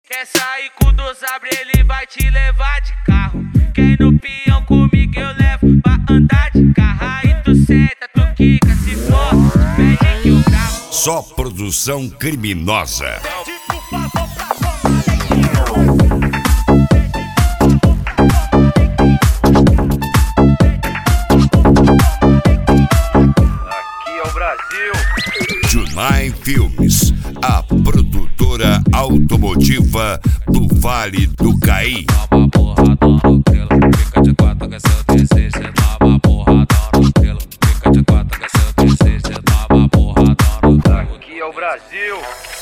Quer sair com dois abre, ele vai te levar de carro. Quem no peão comigo eu levo pra andar de carro. Aí tu senta, tu quica, se for, pede que eu gravo. Só produção criminosa. Aqui é o Brasil. Junai Filmes, a produtora automotiva do Vale do Caí. Toma porradão no grilo, fica de quatro que é seu desejo. Toma porradão no grilo, fica de quatro que é seu desejo. Toma porradão no grilo. Aqui é o Brasil.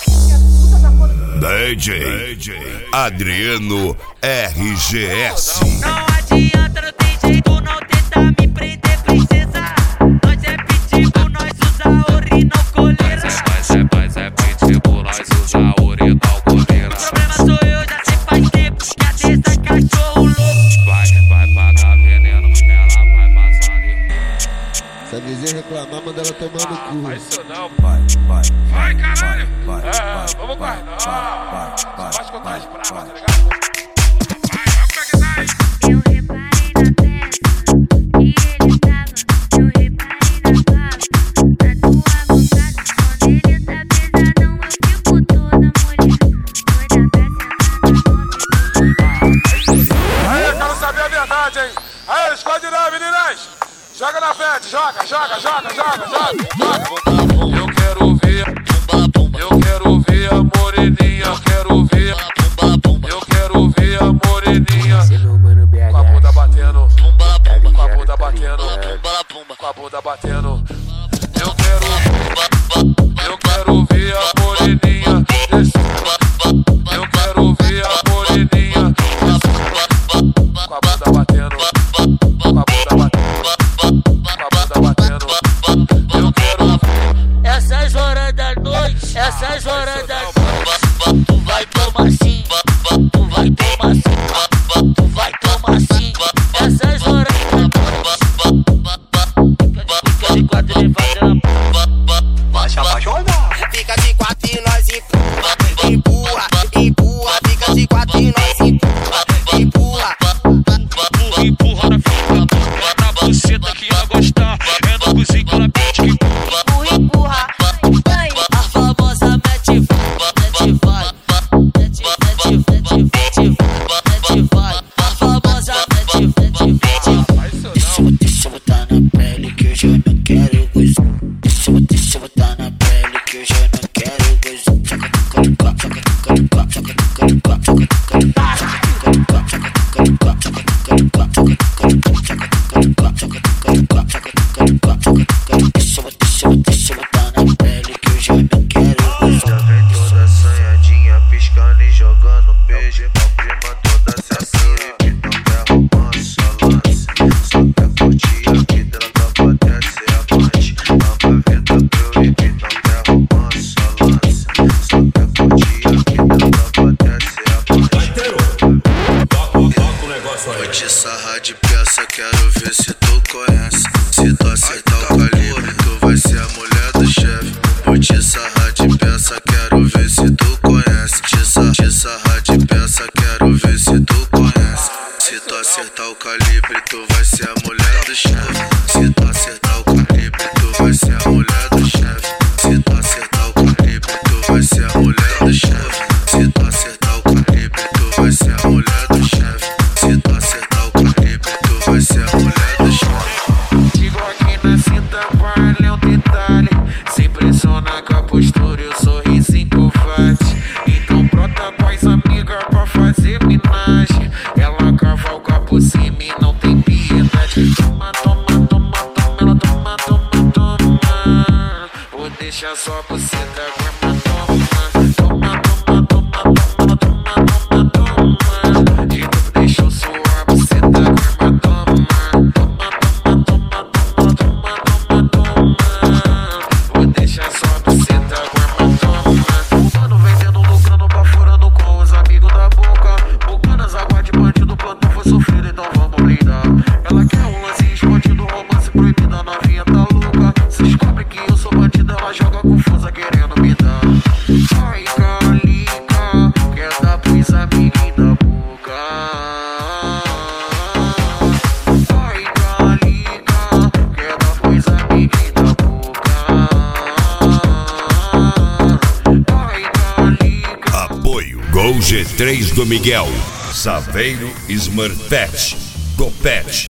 DJ Adriano RGS. Não adianta, não tem jeito, não tenta me prender, princesa. Nós é pitbull, nós usa orinocoleira. Mas é pitbull, nós usa orinocoleira. O problema sou eu, já sei faz tempo. Cadê essa cachorro louco? Vai pagar veneno, ela vai passar ali. Se a vizinha reclamar, manda ela tomar no cu. Vai isso não, vai caralho. Vamos guardar. Pode contar as bravas, tá ligado? Vai pegar aí. Eu reparei na peça que ele tava. Eu reparei na baba, na tua vontade. Quando ele tá pesadão, eu fico toda mulher. Doida pra Aí, eu quero saber a verdade, hein? Aí, esconde não, meninas! Joga na frente, joga! Eu quero ver a moreninha, eu quero ver a moreninha. Com a bunda batendo, com a bunda batendo, com a bunda batendo. Eu quero ver a moreninha. Eu quero ver a moreninha. Com a bunda batendo, com a bunda batendo, com a bunda batendo. Eu quero Essas horas da noite, essas horas da noite. Tu vai tomar sim, tu vai tomar sim, tu vai tomar sim. Essas horas da noite. Fica de quatro e vai dar. Fica de quatro e nós empurra, empurra. Fica de quatro e nós empurra. Empurra na frente, na buceta que ia gostar. É no cozinho que ela pede que empurra. A famosa mete vai. A famosa mete vai. Deixa eu botar na pele que eu já não quero gozar. Deixa eu botar na pele que eu já não quero gozar. Deixa eu botar na pele que eu já não quero gozar. Já vem toda assanhadinha, piscando e jogando beijo. Minha prima toda acessível e não quer romance, só lance. Só quer curtir a vida, ela tá podendo ser amante. Ama a vida proibida, não quer romance, só lance. Só quer curtir a vida, ela tá podendo ser amante. Vou te sarrar de peça, quero ver se tu conhece. Se tu acertar o calibre, tu vai ser a mulher do chefe. Vou te sarrar de peça, quero ver se tu conhece. Te sarrar de peça, quero ver se tu conhece. Se tu acertar o calibre, tu vai ser a mulher do chefe. Se tu acertar o calibre, tu vai ser a mulher do chefe. Se tu acertar o calibre, tu vai ser a mulher do chefe. Se tu acertar o calibre, tu vai ser a mulher do chefe. Se tu acertar o calibre, tu vai ser a mulher do chefe. Digo aqui na cinta, vale um detalhe. Se impressiona com a postura e o sorrisinho covarde. Então brota com as amigas pra fazer minagem. Ela cavalga por cima e não tem piedade. Toma, toma, toma. Gol G3 do Miguel. Saveiro Smurfette do Pet.